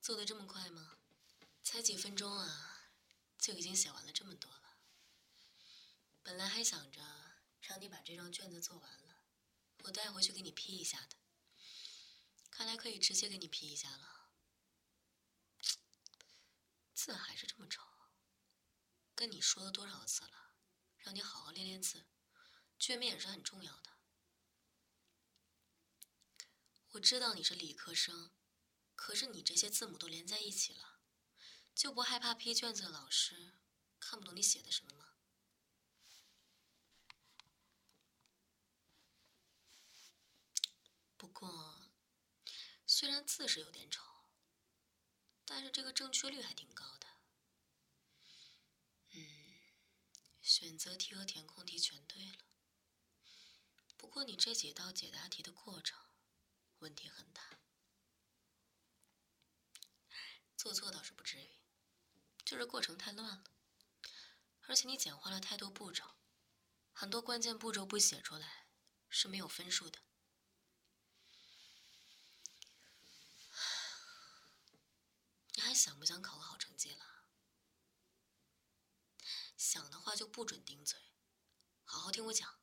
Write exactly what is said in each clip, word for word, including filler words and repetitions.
做得这么快吗？才几分钟啊，就已经写完了这么多了。本来还想着让你把这张卷子做完了，我带回去给你批一下的。看来可以直接给你批一下了。字还是这么丑，跟你说了多少次了，让你好好练练字，卷面也是很重要的。我知道你是理科生，可是你这些字母都连在一起了，就不害怕批卷子的老师看不懂你写的什么吗？不过，虽然字是有点丑，但是这个正确率还挺高的。嗯，选择题和填空题全对了。不过你这几道解答题的过程问题很大，做错倒是不至于，就是过程太乱了，而且你简化了太多步骤，很多关键步骤不写出来是没有分数的。你还想不想考个好成绩了？想的话就不准顶嘴，好好听我讲。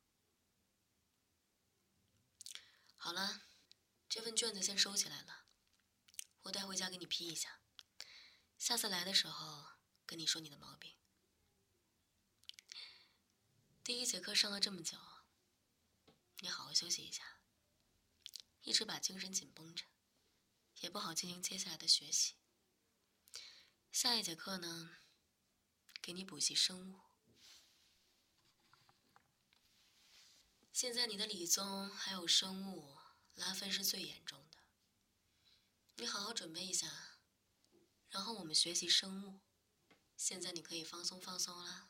好了，这份卷子先收起来了，我带回家给你批一下。下次来的时候跟你说你的毛病。第一节课上了这么久，你好好休息一下，一直把精神紧绷着，也不好进行接下来的学习。下一节课呢，给你补习生物。现在你的理综还有生物拉分是最严重的，你好好准备一下，然后我们学习生物。现在你可以放松放松啦。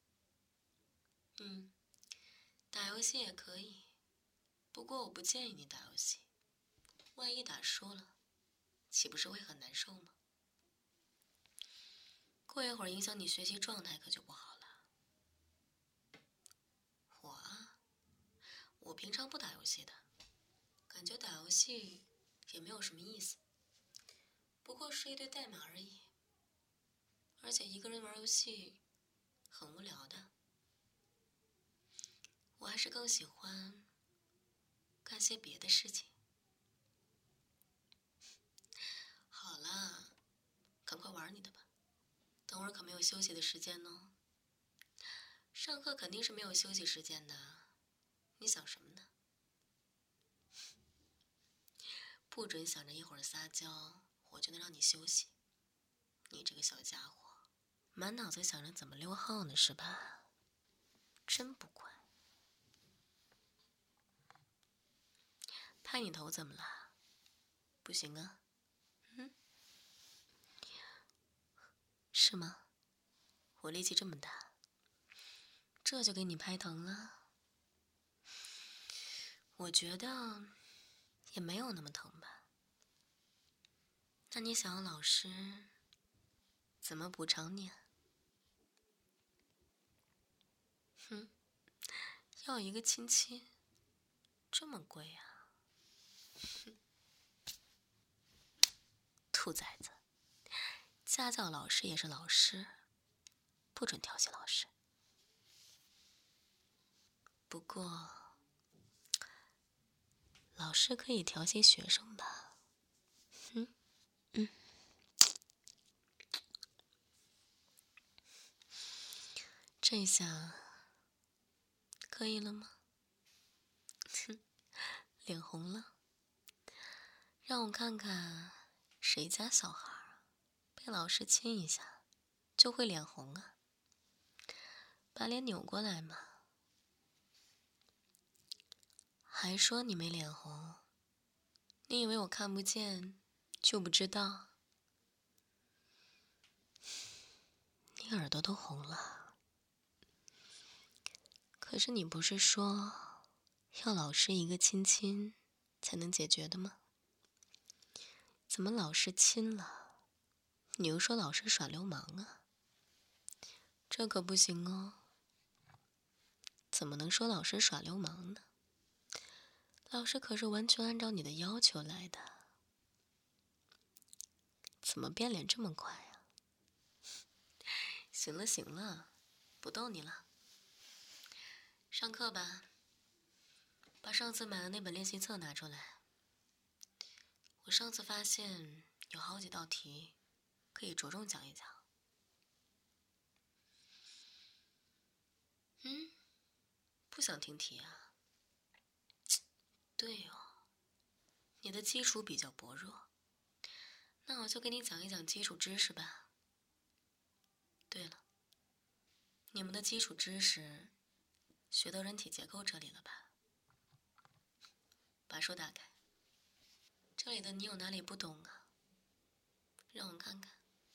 嗯，打游戏也可以，不过我不建议你打游戏，万一打输了，岂不是会很难受吗？过一会儿影响你学习状态可就不好了。我啊，我平常不打游戏的，感觉打游戏也没有什么意思，不过是一堆代码而已，而且一个人玩游戏很无聊的。我还是更喜欢干些别的事情。好啦，赶快玩你的吧，等会儿可没有休息的时间哦。上课肯定是没有休息时间的，你想什么呢？不准想着一会儿撒娇我就能让你休息。你这个小家伙，满脑子想着怎么溜号呢是吧？真不乖。拍你头怎么了？不行啊？嗯，是吗？我力气这么大，这就给你拍疼了？我觉得也没有那么疼吧。那你想要老师怎么补偿你啊？哼，要一个亲亲，这么贵啊？哼，兔崽子，家教老师也是老师，不准调戏老师。不过，老师可以调戏学生吧？嗯嗯，这下可以了吗？哼，脸红了。让我看看谁家小孩被老师亲一下就会脸红啊？把脸扭过来嘛。还说你没脸红？你以为我看不见就不知道？你耳朵都红了。可是你不是说要老师一个亲亲才能解决的吗？怎么老师亲了，你又说老师耍流氓啊？这可不行哦。怎么能说老师耍流氓呢？老师可是完全按照你的要求来的。 怎么变脸这么快呀？行了行了，不逗你了。上课吧，把上次买的那本练习册拿出来。我上次发现有好几道题，可以着重讲一讲。嗯，不想听题啊？对哦，你的基础比较薄弱，那我就给你讲一讲基础知识吧。对了，你们的基础知识学到人体结构这里了吧？把手打开，这里的你有哪里不懂啊？让我看看。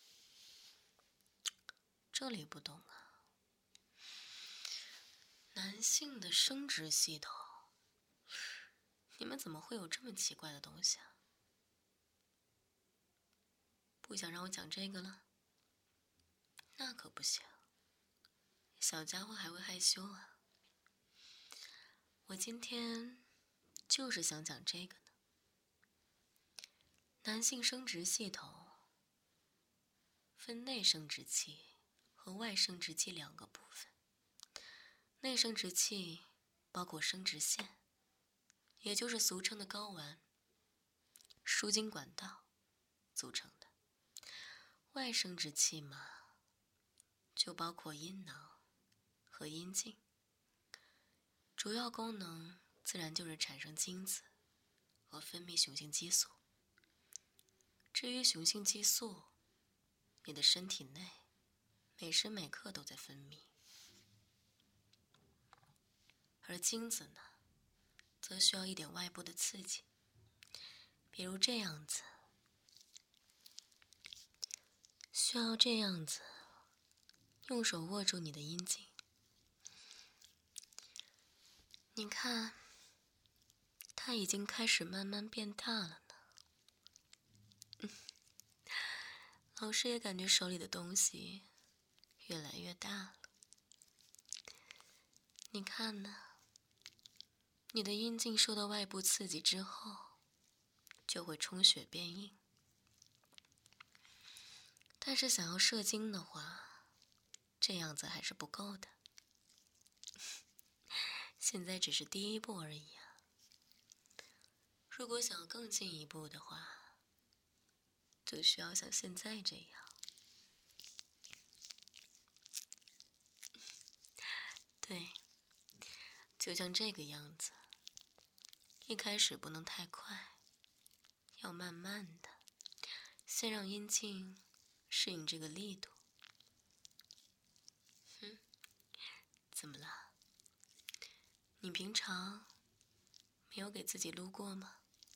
这里不懂啊？男性的生殖系统，你们怎么会有这么奇怪的东西啊？不想让我讲这个了？那可不行，小家伙还会害羞啊。我今天就是想讲这个呢。男性生殖系统分内生殖器和外生殖器两个部分。内生殖器包括生殖腺，也就是俗称的睾丸、输精管道组成的。外生殖器嘛，就包括阴囊和阴茎，主要功能自然就是产生精子和分泌雄性激素。至于雄性激素，你的身体内每时每刻都在分泌，而精子呢，则需要一点外部的刺激，比如这样子，需要这样子，用手握住你的阴茎。你看，它已经开始慢慢变大了呢。嗯，老师也感觉手里的东西越来越大了。你看呢？你的阴茎受到外部刺激之后，就会充血变硬。但是想要射精的话，这样子还是不够的。现在只是第一步而已啊。如果想要更进一步的话，就需要像现在这样。对，就像这个样子。一开始不能太快，要慢慢的，先让阴茎适应这个力度。嗯，怎么了？你平常没有给自己撸过吗？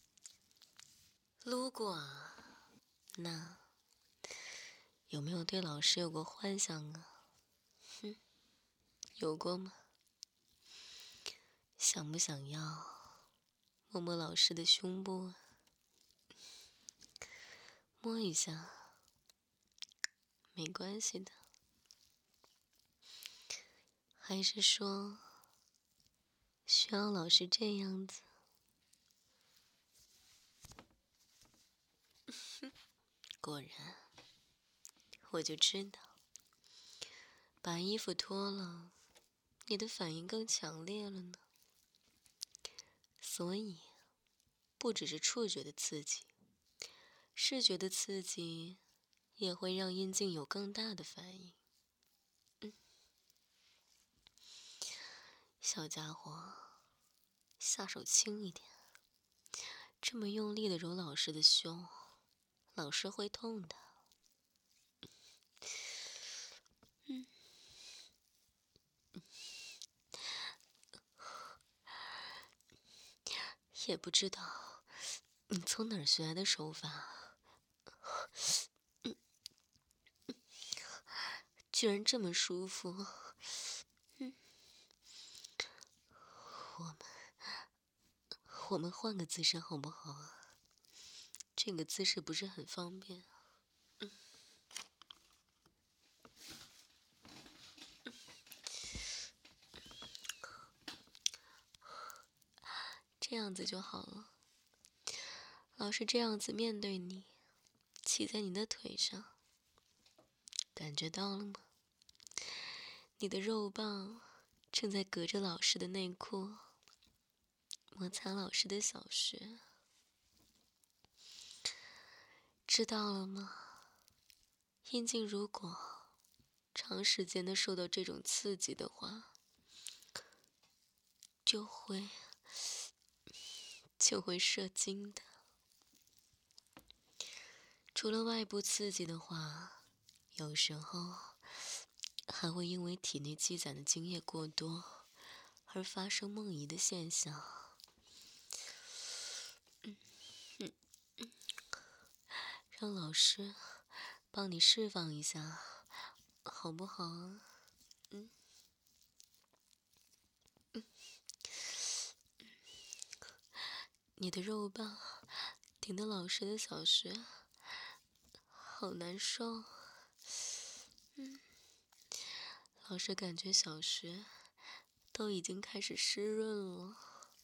撸过啊？那有没有对老师有过幻想啊？哼，有过吗？想不想要摸摸老师的胸部啊？摸一下，没关系的。还是说需要老师这样子？果然，我就知道，把衣服脱了，你的反应更强烈了呢。所以，不只是触觉的刺激，视觉的刺激也会让阴茎有更大的反应。嗯，小家伙，下手轻一点，这么用力的揉老师的胸，老师会痛的。嗯，也不知道你从哪儿学来的手法，嗯，居然这么舒服。嗯，我们我们换个姿势好不好啊？这个姿势不是很方便。嗯，这样子就好了。老师这样子面对你， 骑在你的腿上，感觉到了吗？你的肉棒正在隔着老师的内裤摩擦老师的小穴，知道了吗？阴茎如果长时间的受到这种刺激的话，就会就会射精的。除了外部刺激的话，有时候还会因为体内积攒的精液过多而发生梦遗的现象。嗯嗯嗯，让老师帮你释放一下，好不好啊？嗯嗯，你的肉棒顶着老师的小穴，好难受。嗯，老师感觉小穴都已经开始湿润了。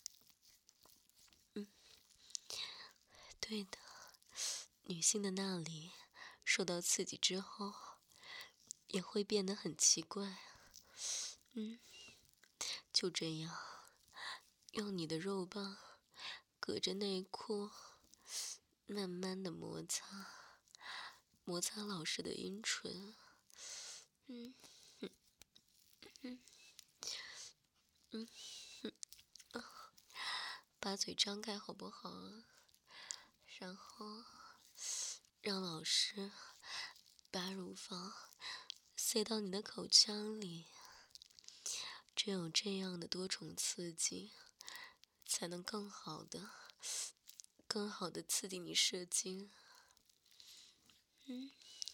嗯，对的，女性的那里受到刺激之后，也会变得很奇怪。嗯，就这样，用你的肉棒隔着内裤，慢慢的摩擦，摩擦老师的阴唇。嗯嗯嗯嗯嗯、哦，把嘴张开好不好啊？然后让老师把乳房塞到你的口腔里。只有这样的多重刺激，才能更好的、更好的刺激你射精。嗯，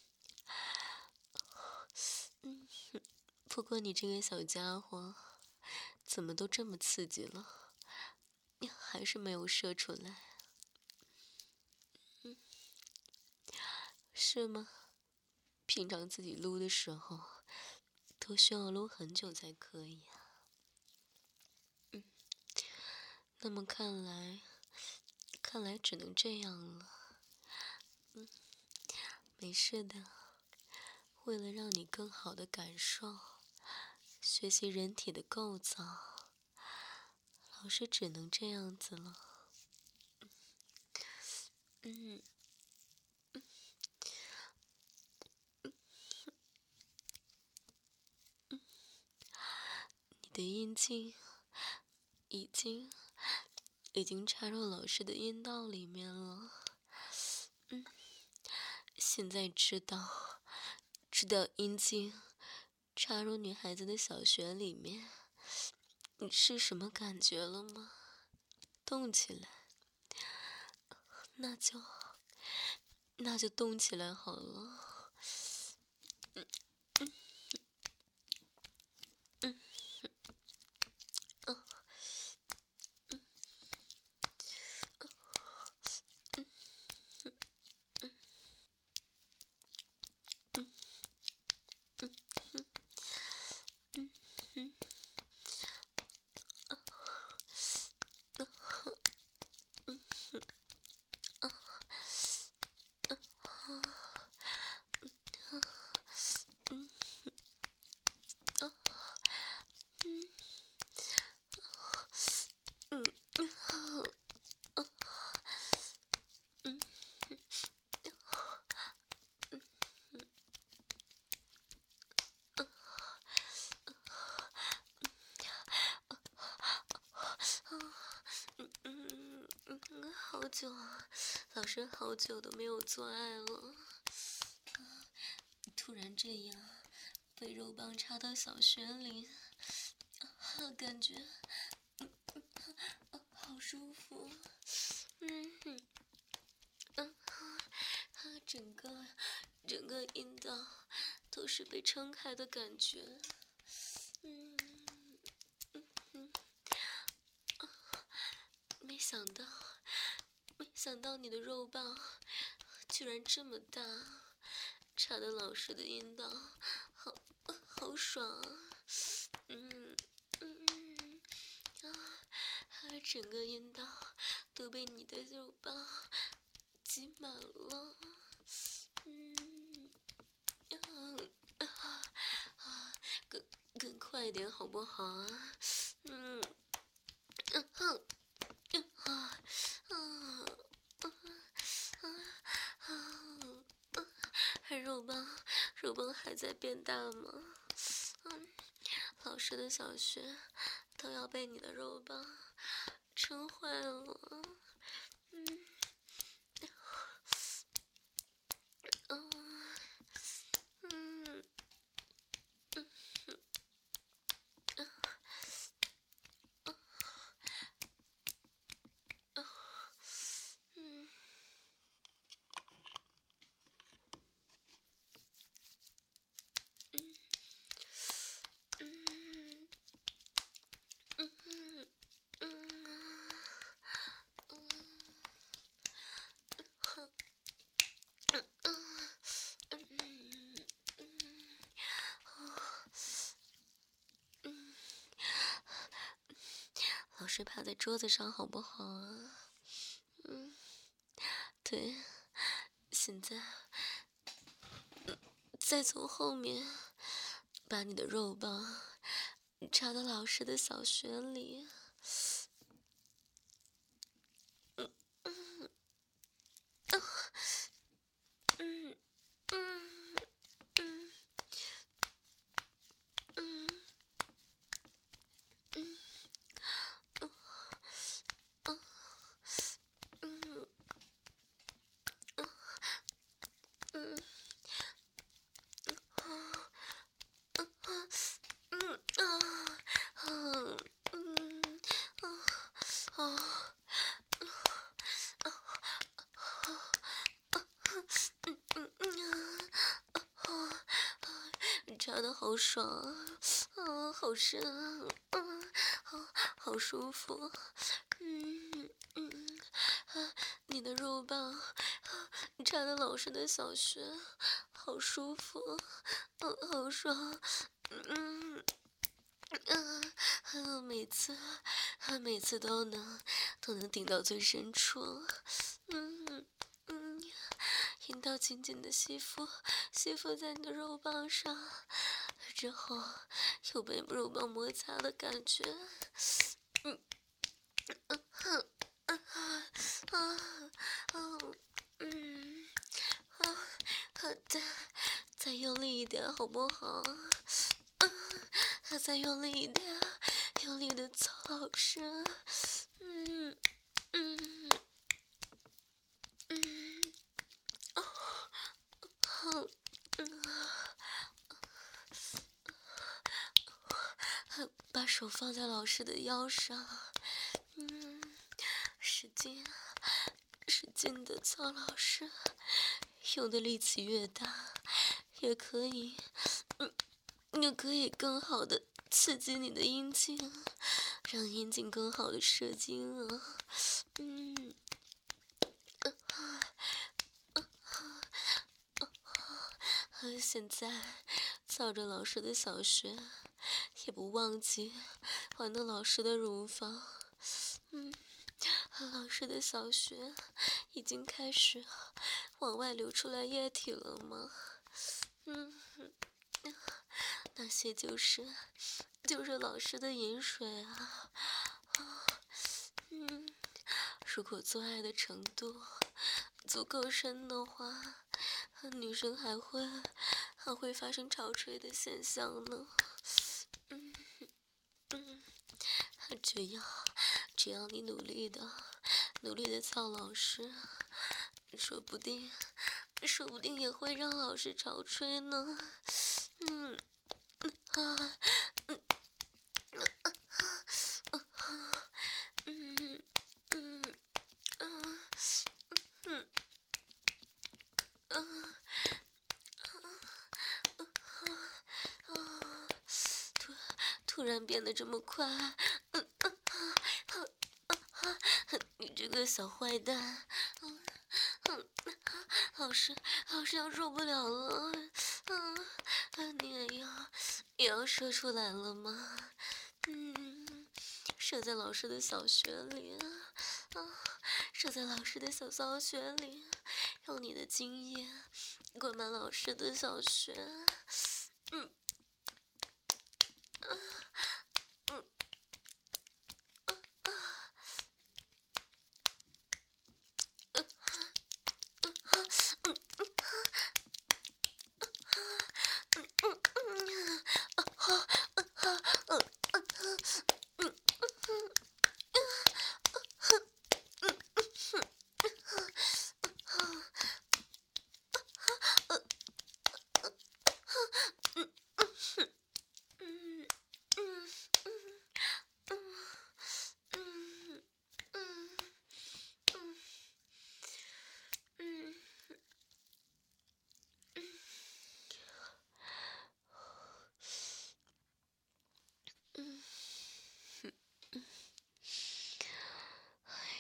嗯，不过你这个小家伙，怎么都这么刺激了，你还是没有射出来？嗯，是吗？平常自己撸的时候，都需要撸很久才可以啊。嗯，那么看来，看来只能这样了。嗯，没事的。为了让你更好的感受、学习人体的构造，老师只能这样子了。嗯，嗯，嗯，嗯，你的阴茎已经已经插入老师的阴道里面了。嗯，现在知道知道阴茎插入女孩子的小穴里面，你是什么感觉了吗？动起来，那就那就动起来好了。嗯嗯嗯嗯嗯嗯嗯嗯嗯嗯。好久，老师好久都没有做爱了。突然这样被肉棒插到小穴里，啊，感觉、嗯啊、好舒服。嗯嗯嗯，啊，整个整个阴道都是被撑开的感觉。嗯嗯嗯，啊，没想到。没想到你的肉棒居然这么大，插的老师的阴道，好好爽啊！嗯嗯啊，整个阴道都被你的肉棒挤满了。 快一点好不好啊？嗯，嗯哼，嗯啊啊啊啊啊！肉棒，肉棒还在变大吗？嗯，老师的小穴都要被你的肉棒撑坏了。嗯，嗯嗯嗯嗯。老师趴在桌子上好不好啊？嗯，对，现在再从后面把你的肉棒插到老师的小穴里。嗯嗯嗯嗯嗯嗯嗯嗯。插的好爽啊，啊，好深啊，嗯，好，好舒服，嗯嗯，啊，你的肉棒插的老师的小穴，好舒服，嗯，好爽，嗯嗯，嗯，每次，每次都能都能顶到最深处，嗯嗯。阴道紧紧的吸附，吸附在你的肉棒上，之后有被肉棒摩擦的感觉。嗯嗯嗯嗯啊啊嗯啊，好的，再用力一点好不好？啊，再用力一点，用力的操老师。嗯嗯嗯哦。嗯嗯，把手放在老师的腰上，嗯，使劲，使劲的操老师，用的力气越大，也可以，嗯，也可以更好的刺激你的阴茎，让阴茎更好的射精啊，嗯。现在操着老师的小穴，也不忘记玩弄老师的乳房。嗯，老师的小穴已经开始往外流出来液体了吗？嗯，那些就是就是老师的饮水啊。嗯，如果做爱的程度足够深的话，女生还会还会发生潮吹的现象呢。嗯嗯，只要只要你努力的努力的操老师，说不定说不定也会让老师潮吹呢。嗯啊嗯嗯嗯嗯嗯嗯。突突然变得这么快，嗯嗯啊啊啊！你这个小坏蛋，嗯嗯，老师老师要受不了了，嗯，你也要也要射出来了吗？嗯，射在老师的小穴里，啊，射在老师的小骚穴里，用你的精液灌满老师的小穴，嗯。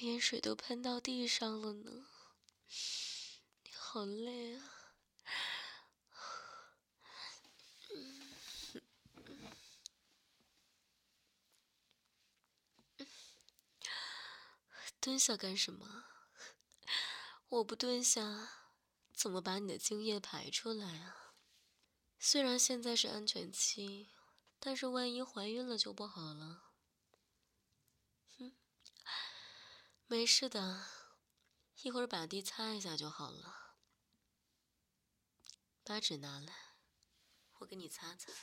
连水都喷到地上了呢。你好累啊。蹲下干什么？我不蹲下，怎么把你的精液排出来啊？虽然现在是安全期，但是万一怀孕了就不好了。哼，没事的，一会儿把地擦一下就好了。把纸拿来，我给你擦擦。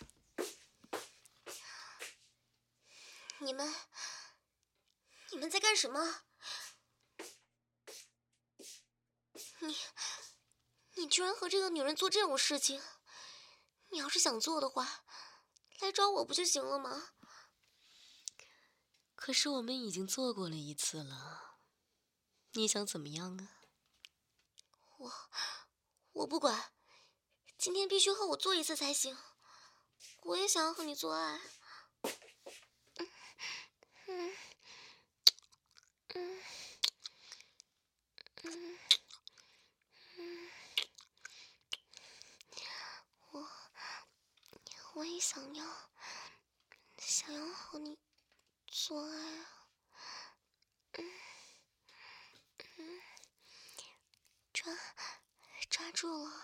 你们，你们在干什么？你，你居然和这个女人做这种事情！你要是想做的话，来找我不就行了吗？ 可是我们已经做过了一次了，你想怎么样啊？ 我，我不管，今天必须和我做一次才行。我也想要和你做爱。嗯嗯嗯嗯嗯，我我也想要，想要和你做爱啊。嗯嗯，抓抓住了，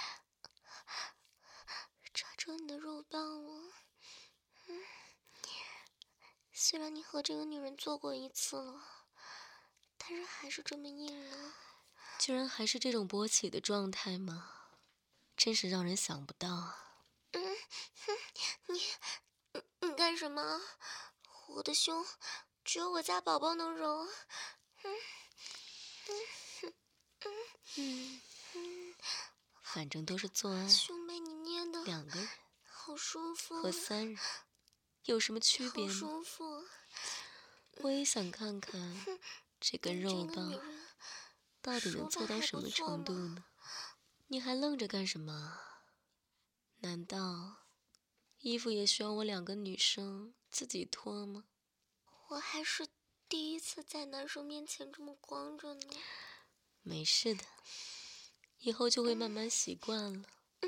抓住你的肉棒了。嗯，虽然你和这个女人做过一次了，但是还是这么硬呢。 居然还是这种勃起的状态吗？真是让人想不到啊！ 嗯，你你你干什么？我的胸只有我家宝宝能揉。嗯嗯嗯嗯嗯， 反正都是做爱， 胸被你捏的两个人好舒服， 和三人有什么区别好吗？ 舒服。 我也想看看这根肉棒到底能做到什么程度呢？你还愣着干什么？难道衣服也需要我两个女生自己脱吗？ 我还是第一次在男生面前这么光着呢。 没事的，以后就会慢慢习惯了。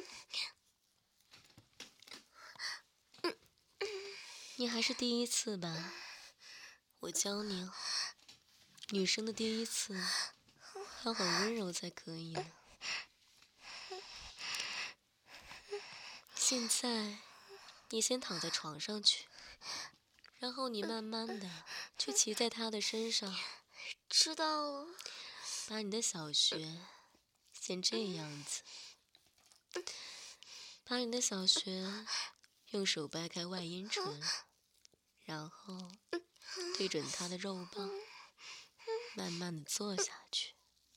你还是第一次吧，我教你哦，女生的第一次要很温柔才可以呢。现在你先躺在床上去，然后你慢慢的去骑在她的身上。 知道了。 把你的小穴先这样子，把你的小穴用手掰开外阴唇，然后对准她的肉棒，慢慢的坐下去。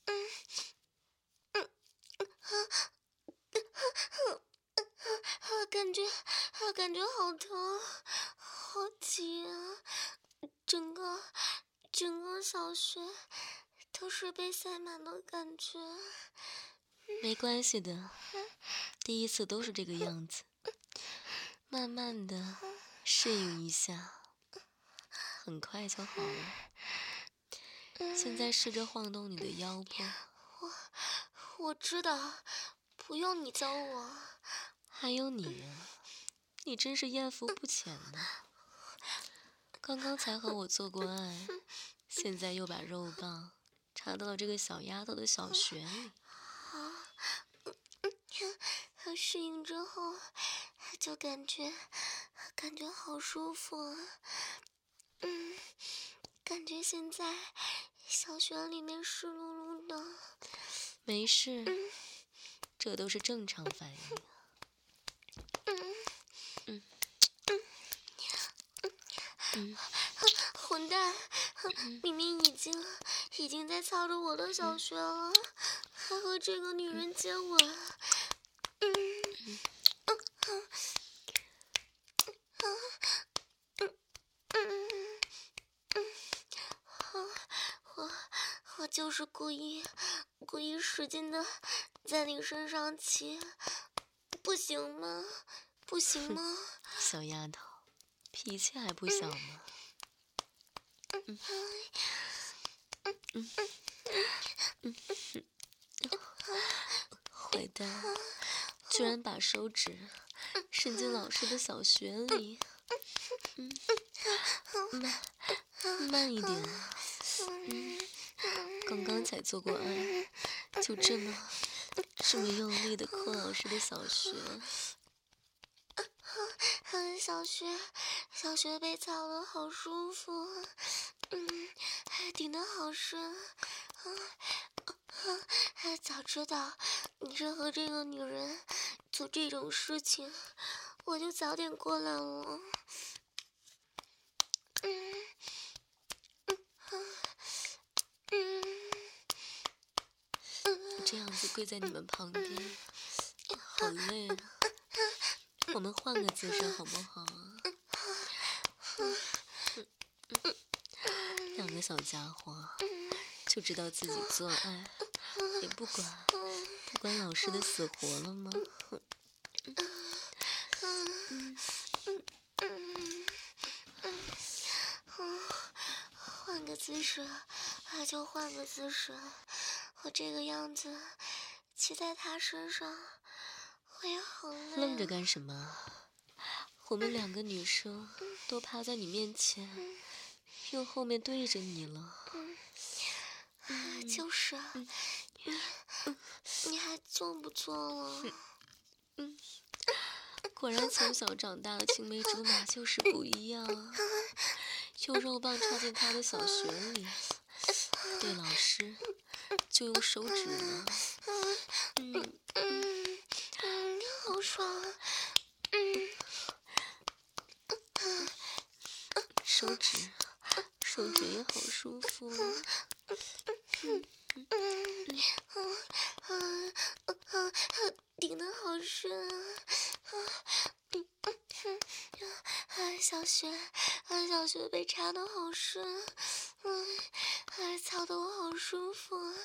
感觉，感觉好疼，好挤啊！整个，整个小穴都是被塞满的感觉。 没关系的，第一次都是这个样子，慢慢的适应一下，很快就好了。现在试着晃动你的腰部。 我，我知道，不用你教我。 还有你啊，你真是艳福不浅呢。刚刚才和我做过爱，现在又把肉棒插到了这个小丫头的小穴里。 啊，适应之后就感觉感觉好舒服啊。嗯，感觉现在小穴里面湿漉漉的。 没事， 嗯、 这都是正常反应。 嗯嗯嗯， 混蛋，明明已经已经在操着我的小穴了，还和这个女人接吻。嗯嗯嗯嗯嗯嗯，我我就是故意故意使劲的在你身上骑，不行吗？不行吗？ 小丫头，脾气还不小吗？嗯嗯嗯，坏蛋，居然把手指伸进老师的小穴里。嗯，慢慢一点。嗯，刚刚才做过爱，就这么这么用力的抠老师的小穴。 小穴，小穴被操得好舒服，嗯，顶得好深，嗯，早知道你是和这个女人做这种事情，我就早点过来了。嗯嗯嗯嗯， 这样子跪在你们旁边，好累啊。我们换个姿势好不好啊？嗯嗯嗯、两个小家伙就知道自己做爱，也不管不管老师的死活了吗？嗯换个姿势，就换个姿势。我这个样子骑在他身上，我也好累。 愣着干什么？我们两个女生都趴在你面前，用后面对着你了。 嗯，就是啊， 嗯、 你你还做不做了？ 嗯，果然从小长大的青梅竹马就是不一样啊！用肉棒插进他的小穴里，对老师就用手指了。嗯嗯嗯，好爽啊！嗯， 手指，手指也好舒服。嗯嗯嗯嗯嗯，顶得好深啊！嗯嗯嗯，小穴，啊小穴被插得好深，嗯，啊操得我好舒服啊！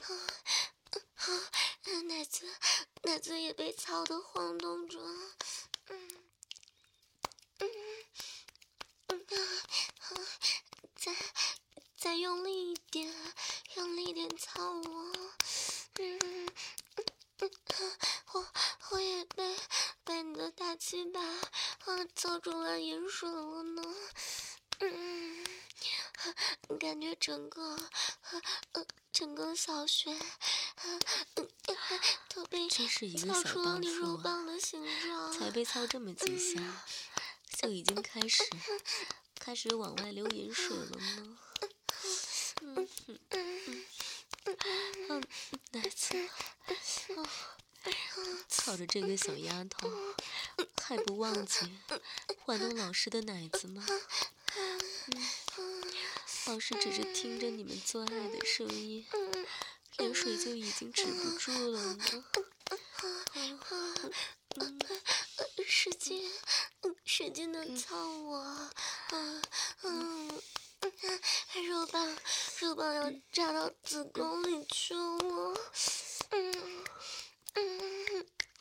嗯，奶子奶子也被操得晃动着，嗯嗯嗯啊，再再用力一点，用力一点操我，嗯嗯嗯，我我也被被你的大鸡巴啊操出来盐水了呢，嗯，感觉整个呃整个小穴啊嗯都被真是一个操小出了你荡妇啊！ 肉棒的形状， 才被操这么几下，就已经开始开始往外流饮水了吗？嗯嗯嗯嗯，奶子，哦，操着这个小丫头，还不忘记玩弄老师的奶子吗？嗯，老师只是听着你们做爱的声音，盐水就已经止不住了呢。嗯嗯。 使劲，使劲的操我，嗯嗯，肉棒，肉棒要扎到子宫里去了，嗯嗯，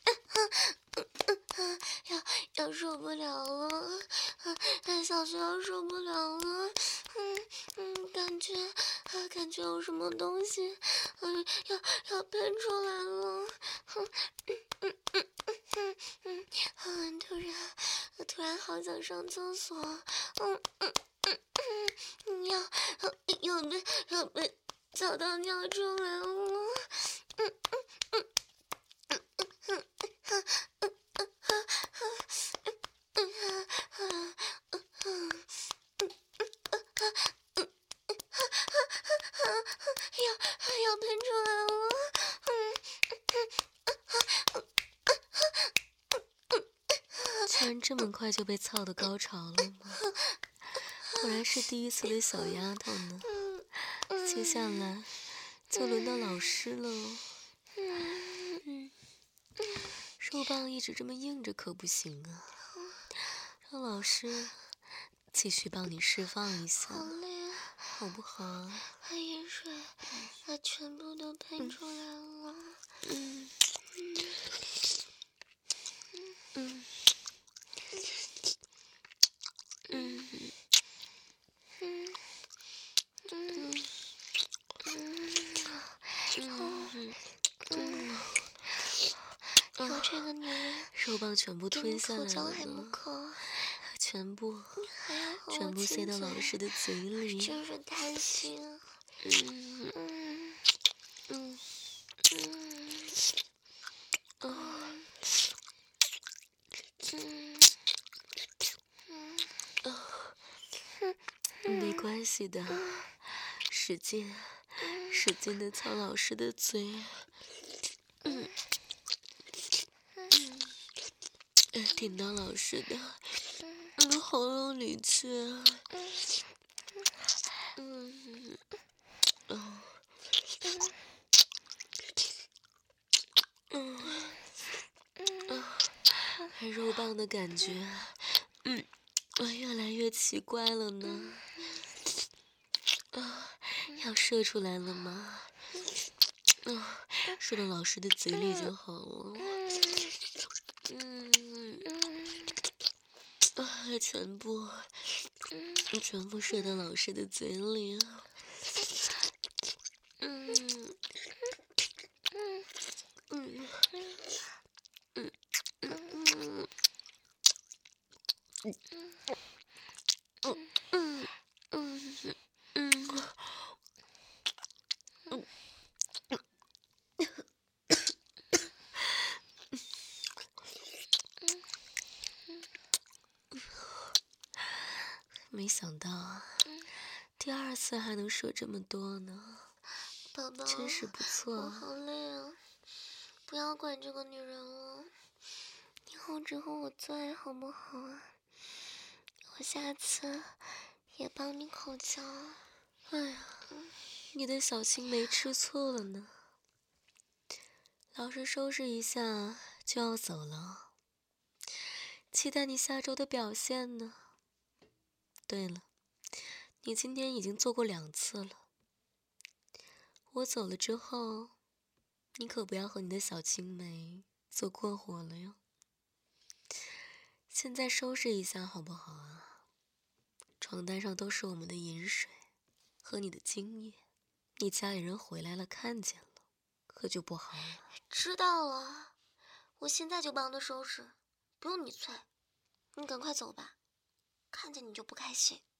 要要受不了了，小学要受不了了，嗯嗯，感觉感觉有什么东西，嗯，要要喷出来了，嗯嗯嗯嗯嗯嗯，突然突然好想上厕所，嗯嗯嗯嗯，尿要被要被找到尿出来了，嗯嗯嗯嗯嗯嗯嗯嗯要要喷出来了， 居然这么快就被操的高潮了吗？果然是第一次的小丫头呢。接下来就轮到老师了哦。嗯，肉棒一直这么硬着可不行啊，让老师继续帮你释放一下， 好累啊， 好不好啊？ 盐水啊，全部都喷出来了。 嗯嗯嗯嗯嗯有这个女人， 肉棒全部吞下来了还不呢， 够， 全部， 还要和我全部塞到老师的嘴里。 真是贪心。 嗯嗯嗯嗯嗯嗯，没关系的，使劲，使劲的操老师的嘴。嗯嗯，顶到老师的嗯喉咙里去。嗯哦嗯嗯，肉棒的感觉，嗯，越来越奇怪了呢。啊，要射出来了吗？啊，射到老师的嘴里就好了。嗯，啊，全部，全部射到老师的嘴里。嗯嗯嗯嗯嗯嗯嗯嗯。没想到啊，第二次还能射这么多呢， 宝宝， 真是不错。 我好累啊，不要管这个女人了，以后只和我做爱好不好啊？我下次也帮你口交。 哎呀，你的小青梅吃醋了呢。老师收拾一下就要走了，期待你下周的表现呢。对了，你今天已经做过两次了，我走了之后，你可不要和你的小青梅做过火了哟。现在收拾一下好不好啊？床单上都是我们的饮水和你的精液，你家里人回来了看见了，可就不好了。 知道了，我现在就帮他收拾，不用你催。你赶快走吧，看见你就不开心。